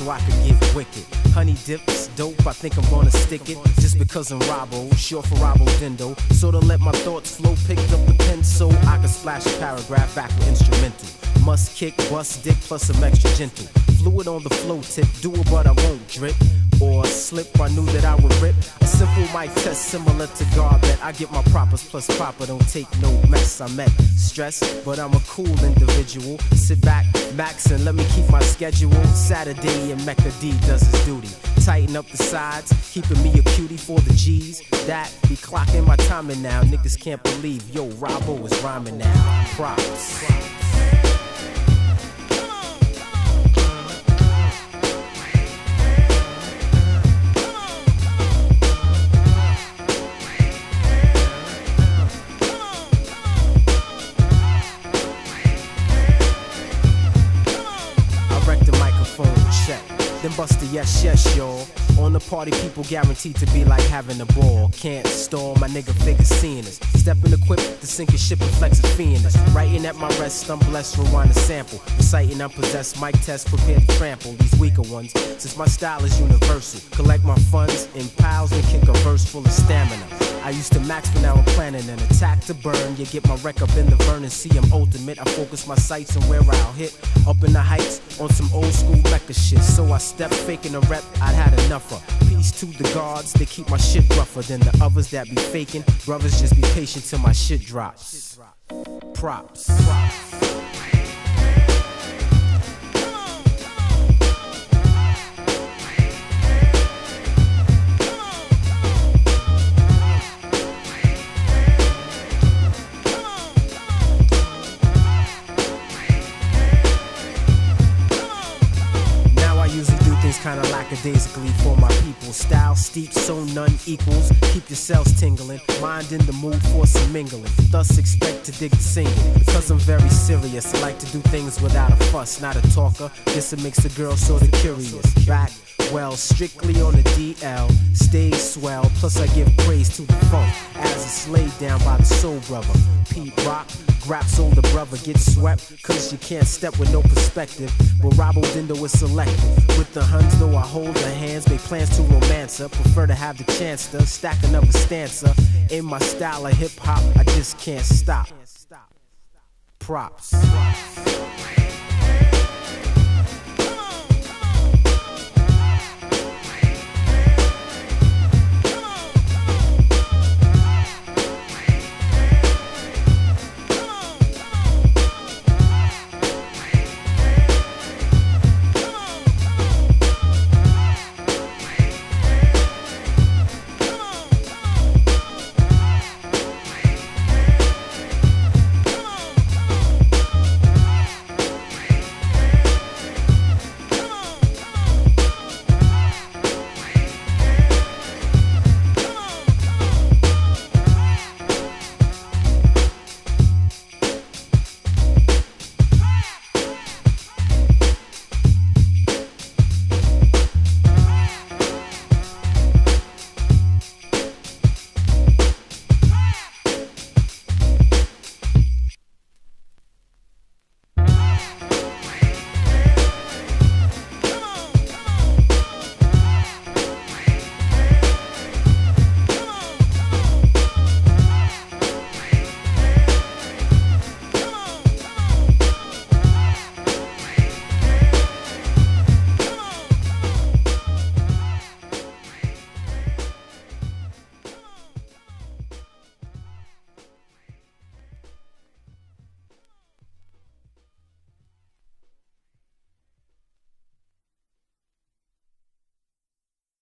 so I could get wicked. Honey dips, dope, I think I'm gonna stick it. Just because I'm Robbo, short for Robbo Dindo. Sorta let my thoughts flow, picked up the pen so I could splash a paragraph back with instrumental. Must kick, bust dick, plus some extra gentle. Fluid on the flow tip, do it but I won't drip or slip. I knew that I would rip. A simple mic test similar to Garbett. I get my propers plus proper, don't take no mess. I met stress, but I'm a cool individual. Sit back, max, and let me keep my schedule. Saturday and Mecca D does his duty. Tighten up the sides, keeping me a cutie for the G's. That be clocking my timing now. Niggas can't believe, yo, Robbo is rhyming now. Props. Then bust a yes, yes, y'all. On the party, people guaranteed to be like having a ball. Can't stall, my nigga figure seeing us. Stepping equipped to sink a ship and flex a fiendus. Writing at my rest, I'm blessed, rewind a sample. Reciting, I'm possessed, mic test, prepared to trample these weaker ones. Since my style is universal, collect my funds in piles and kick a verse full of stamina. I used to max, but now I'm planning an attack to burn. You get my wreck up in the burn and see I'm ultimate. I focus my sights on where I'll hit. Up in the heights on some old school Mecca shit. So I step faking a rep, I'd had enough of. Peace to the guards, they keep my shit rougher than the others that be faking. Brothers, just be patient till my shit drops. Props. Kinda lackadaisically for my people. Style steep so none equals. Keep yourselves tingling. Mind in the mood for some mingling. Thus expect to dig the singing. Because I'm very serious. I like to do things without a fuss. Not a talker. Guess it makes the girl sorta curious. Back, well, strictly on the DL. Stay swell. Plus I give praise to the funk. As it's laid down by the soul brother. Pete Rock. Grap's older brother gets swept, cause you can't step with no perspective. But Robbo Dindo is selective. With the Huns, though I hold their hands, make plans to romance her. Prefer to have the chance to stack another stanza. In my style of hip hop, I just can't stop. Props.